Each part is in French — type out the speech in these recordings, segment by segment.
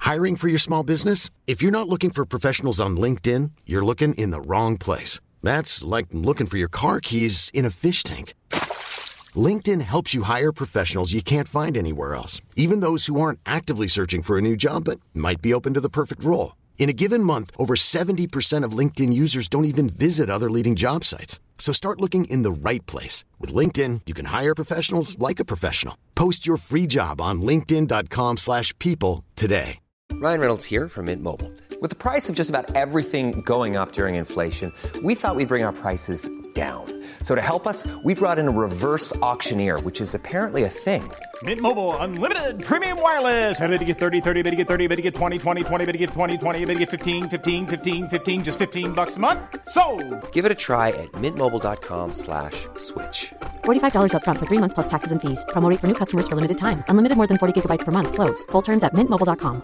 Hiring for your small business? If you're not looking for professionals on LinkedIn, you're looking in the wrong place. That's like looking for your car keys in a fish tank. LinkedIn helps you hire professionals you can't find anywhere else, even those who aren't actively searching for a new job but might be open to the perfect role. In a given month, over 70% of LinkedIn users don't even visit other leading job sites. So start looking in the right place. With LinkedIn, you can hire professionals like a professional. Post your free job on linkedin.com/people today. Ryan Reynolds here from Mint Mobile. With the price of just about everything going up during inflation, we thought we'd bring our prices down. So to help us, we brought in a reverse auctioneer, which is apparently a thing. Mint Mobile Unlimited Premium Wireless. How to get 30, 30, bit to get 30, bit to get 20, 20, 20, bit to get 20, 20, bit to get 15, 15, 15, 15, just $15 a month? Sold! Give it a try at mintmobile.com/switch. $45 up front for 3 months plus taxes and fees. Promo rate for new customers for limited time. Unlimited more than 40 gigabytes per month. Slows full terms at mintmobile.com.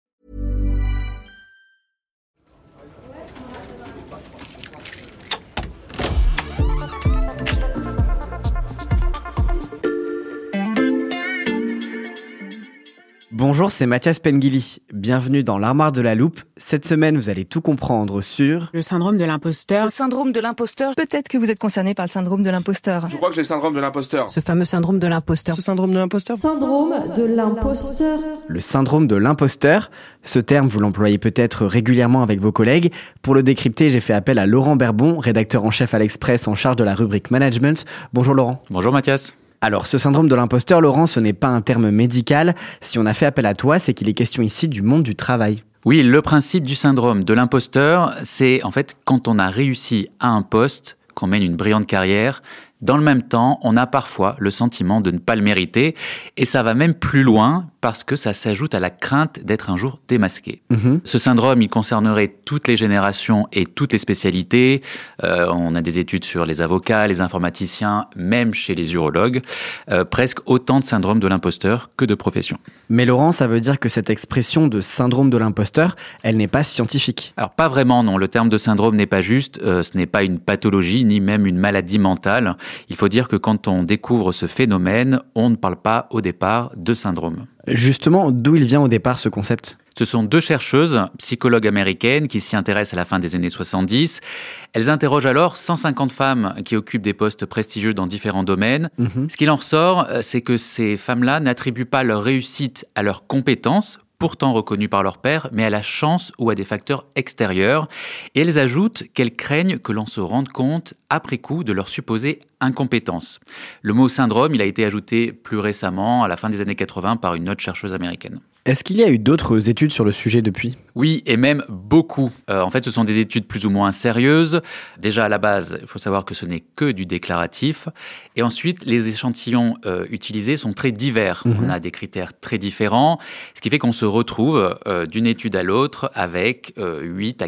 Bonjour, c'est Mathias Pengili. Bienvenue dans l'Armoire de la Loupe. Cette semaine, vous allez tout comprendre sur... Le syndrome de l'imposteur. Le syndrome de l'imposteur. Peut-être que vous êtes concerné par le syndrome de l'imposteur. Je crois que j'ai le syndrome de l'imposteur. Ce fameux syndrome de l'imposteur. Ce syndrome de l'imposteur. Syndrome de l'imposteur. Le syndrome de l'imposteur. Ce terme, vous l'employez peut-être régulièrement avec vos collègues. Pour le décrypter, j'ai fait appel à Laurent Berbon, rédacteur en chef à l'Express en charge de la rubrique Management. Bonjour Laurent. Bonjour Mathias. Alors, ce syndrome de l'imposteur, Laurent, ce n'est pas un terme médical. Si on a fait appel à toi, c'est qu'il est question ici du monde du travail. Oui, le principe du syndrome de l'imposteur, c'est en fait quand on a réussi à un poste, qu'on mène une brillante carrière, dans le même temps, on a parfois le sentiment de ne pas le mériter. Et ça va même plus loin parce que ça s'ajoute à la crainte d'être un jour démasqué. Ce syndrome, il concernerait toutes les générations et toutes les spécialités. On a des études sur les avocats, les informaticiens, même chez les urologues. Presque autant de syndrome de l'imposteur que de professions. Mais Laurent, ça veut dire que cette expression de syndrome de l'imposteur, elle n'est pas scientifique. Alors pas vraiment, non. Le terme de syndrome n'est pas juste. Ce n'est pas une pathologie, ni même une maladie mentale. Il faut dire que quand on découvre ce phénomène, on ne parle pas au départ de syndrome. Justement, d'où il vient au départ ce concept ? Ce sont deux chercheuses, psychologues américaines, qui s'y intéressent à la fin des années 70. Elles interrogent alors 150 femmes qui occupent des postes prestigieux dans différents domaines. Ce qu'il en ressort, c'est que ces femmes-là n'attribuent pas leur réussite à leurs compétences, pourtant reconnues par leur père, mais à la chance ou à des facteurs extérieurs. Et elles ajoutent qu'elles craignent que l'on se rende compte, après coup, de leur supposée incompétence. Le mot syndrome, il a été ajouté plus récemment, à la fin des années 80, par une autre chercheuse américaine. Est-ce qu'il y a eu d'autres études sur le sujet depuis ? Oui, et même beaucoup. En fait, ce sont des études plus ou moins sérieuses. Déjà, à la base, il faut savoir que ce n'est que du déclaratif. Et ensuite, les échantillons utilisés sont très divers. On a des critères très différents, ce qui fait qu'on se retrouve d'une étude à l'autre avec 8 à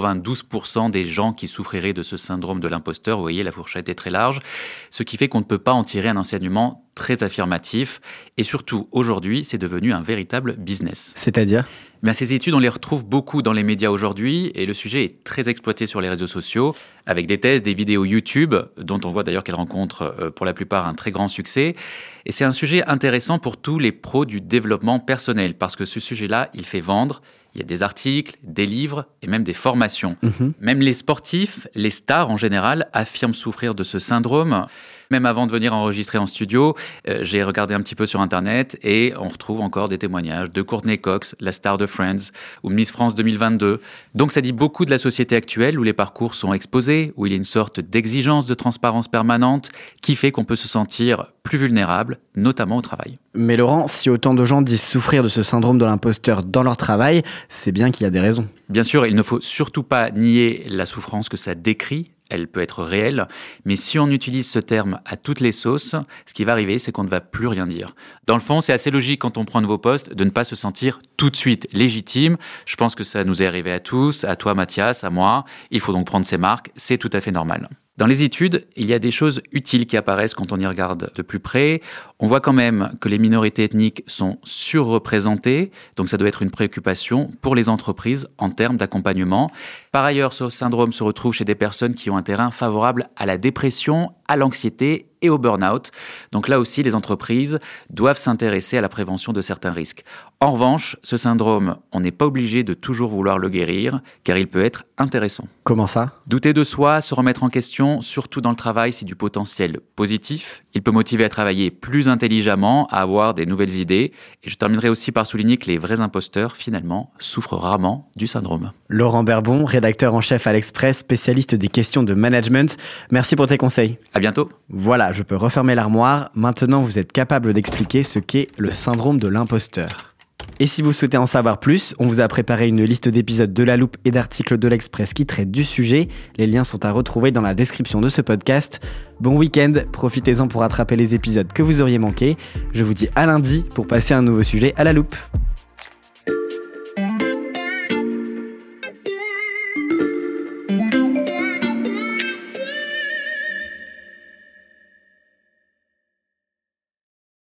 92% des gens qui souffriraient de ce syndrome de l'imposteur. Vous voyez, la fourchette est très large. Ce qui fait qu'on ne peut pas en tirer un enseignement très affirmatif. Et surtout, aujourd'hui, c'est devenu un véritable business. C'est-à-dire ? Ces études, on les retrouve beaucoup dans les médias aujourd'hui et le sujet est très exploité sur les réseaux sociaux avec des thèses, des vidéos YouTube dont on voit d'ailleurs qu'elles rencontrent pour la plupart un très grand succès. Et c'est un sujet intéressant pour tous les pros du développement personnel parce que ce sujet-là, il fait vendre. Il y a des articles, des livres et même des formations. Même les sportifs, les stars en général, affirment souffrir de ce syndrome. Même avant de venir enregistrer en studio, j'ai regardé un petit peu sur Internet et on retrouve encore des témoignages de Courtney Cox, la star de Friends, ou Miss France 2022. Donc ça dit beaucoup de la société actuelle où les parcours sont exposés, où il y a une sorte d'exigence de transparence permanente qui fait qu'on peut se sentir plus vulnérable, notamment au travail. Mais Laurent, si autant de gens disent souffrir de ce syndrome de l'imposteur dans leur travail, c'est bien qu'il y a des raisons. Bien sûr, il ne faut surtout pas nier la souffrance que ça décrit. Elle peut être réelle, mais si on utilise ce terme à toutes les sauces, ce qui va arriver, c'est qu'on ne va plus rien dire. Dans le fond, c'est assez logique quand on prend un nouveau poste de ne pas se sentir tout de suite légitime. Je pense que ça nous est arrivé à tous, à toi Mathias, à moi. Il faut donc prendre ses marques, c'est tout à fait normal. Dans les études, il y a des choses utiles qui apparaissent quand on y regarde de plus près. On voit quand même que les minorités ethniques sont surreprésentées, donc ça doit être une préoccupation pour les entreprises en termes d'accompagnement. Par ailleurs, ce syndrome se retrouve chez des personnes qui ont un terrain favorable à la dépression, à l'anxiété et au burn-out. Donc là aussi, les entreprises doivent s'intéresser à la prévention de certains risques. En revanche, ce syndrome, on n'est pas obligé de toujours vouloir le guérir, car il peut être intéressant. Comment ça ? Douter de soi, se remettre en question, surtout dans le travail, c'est du potentiel positif. Il peut motiver à travailler plus intelligemment, à avoir des nouvelles idées. Et je terminerai aussi par souligner que les vrais imposteurs, finalement, souffrent rarement du syndrome. Laurent Berbon, rédacteur en chef à l'Express, spécialiste des questions de management. Merci pour tes conseils. À bientôt. Voilà, je peux refermer l'armoire. Maintenant, vous êtes capable d'expliquer ce qu'est le syndrome de l'imposteur. Et si vous souhaitez en savoir plus, on vous a préparé une liste d'épisodes de La Loupe et d'articles de l'Express qui traitent du sujet. Les liens sont à retrouver dans la description de ce podcast. Bon week-end, profitez-en pour rattraper les épisodes que vous auriez manqués. Je vous dis à lundi pour passer un nouveau sujet à La Loupe.